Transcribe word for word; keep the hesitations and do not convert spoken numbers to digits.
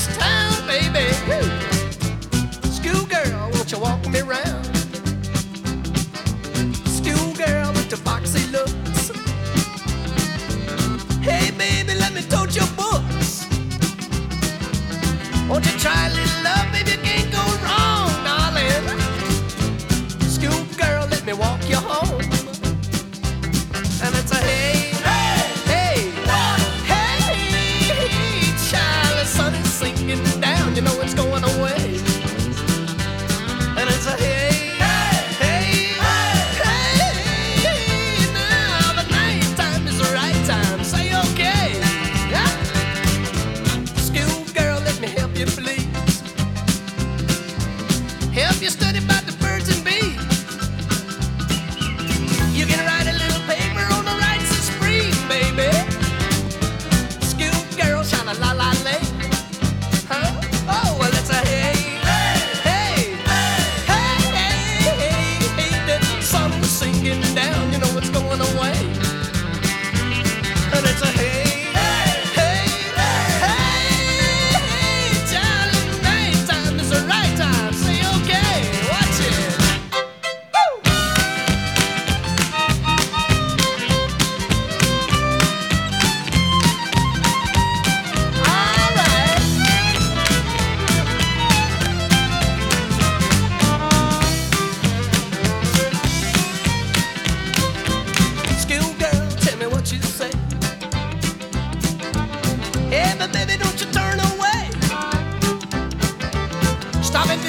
this town, baby. Schoolgirl, won't you walk me round? Schoolgirl with the foxy looks. Hey, baby, let me tote your books. Won't you try a little love, baby? You can't go wrong, darling. Schoolgirl, let me walk you home. And it's a hey, hey, hey, hey, child, the sun is sinking down, you know it's going away. And it's a hey, hey, hey, hey, now the night time is the right time, say okay. Yeah? Schoolgirl, let me help you, please. Help you study about the birds and bees. You can write a little paper on the rights of spring, baby. Schoolgirl, sha-la-la-la-lay. Huh? Oh, well, it's a hey, hey, hey, hey, hey, hey, the sun is sinking down, you know it's going away. And it's a hey, hey, hey, hey, child, the night time is the right time, say okay, watch it. Schoolgirl, tell me what you say. Hey, but baby, don't you turn away. Stop and